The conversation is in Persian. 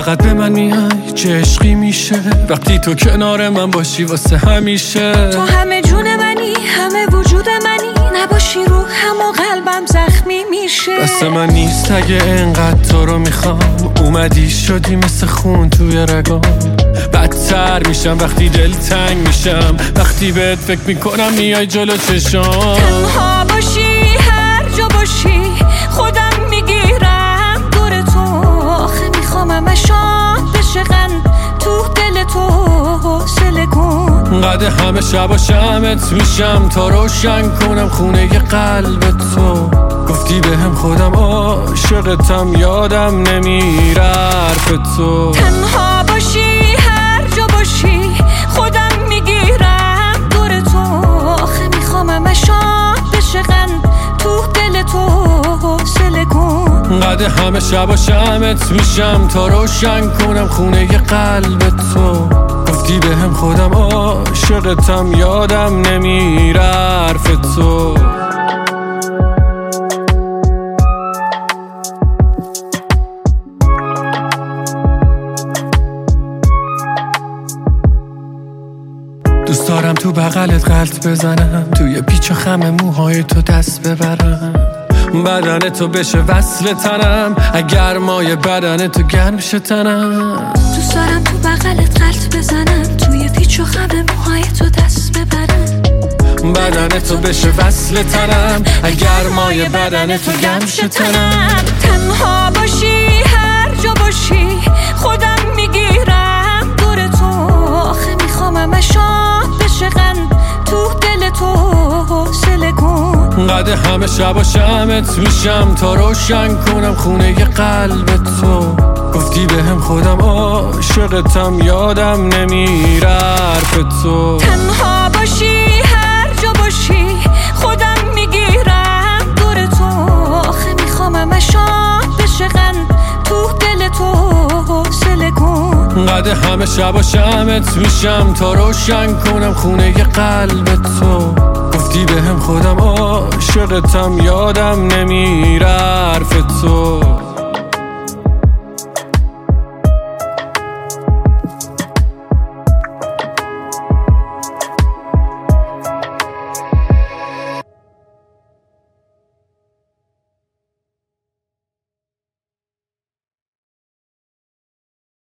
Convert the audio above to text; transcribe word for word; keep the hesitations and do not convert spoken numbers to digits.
فقط به من میای چه عشقی میشه وقتی تو کنار من باشی واسه همیشه. تو همه جون منی، همه وجود منی، نباشی رو هم و قلبم زخمی میشه. دست من نیست اگه انقدر تو رو میخوام، اومدی شدی مثل خون توی رگام. بدتر میشم وقتی دل تنگ میشم، وقتی بهت فکر میکنم میای جلو چشام. تنها باشی هر جا باشی خودم میگیرم دور تو، آخه میخوام همه شام بشقن تو دل تو حوصله کن. قد همه شب شمت میشم تا روشن کنم خونه ی قلب تو. گفتی به هم خودم عاشقتم یادم نمیره حرف تو. تنها باشی هر جا باشی خودم میگیرم دور تو، آخه میخوام همه شام بشقن تو دل تو حوصله کن. قد همه شب شمت میشم تا روشن کنم خونه ی قلب تو. گفتی به هم خودم عاشقتم یادم نمیره حرف تو. دوست دارم تو بغلت غلط بزنم، توی پیچ و خم موهای تو دست ببرم، بدن تو بشه وصل تنم، اگر مای بدن تو گرم شه تنم. دوست دارم تو بغلت غلط بزنم، توی پیچ و خم موهای تو دست ببرم، بدن تو بشه وصل تنم، اگر مای بدن تو گرم شه تنم. تنها باشی هر جا باشی خودم میگیرم دور تو، آخه میخوام همه شام بشقن تو دل تو حوصله کن. قد همه شب شمت میشم تا روشن کنم خونه ی قلب تو. گفتی به هم خودم عاشقتم یادم نمیره حرف تو. تنها باشی هر جا باشی خودم میگیرم دور تو، آخه میخوام همه شام بشقن تو دل تو حوصله کن. قد همه شب شمت میشم تا روشن کنم خونه ی قلب تو. گفتی به هم خودم عاشقتم یادم نمیره حرف تو.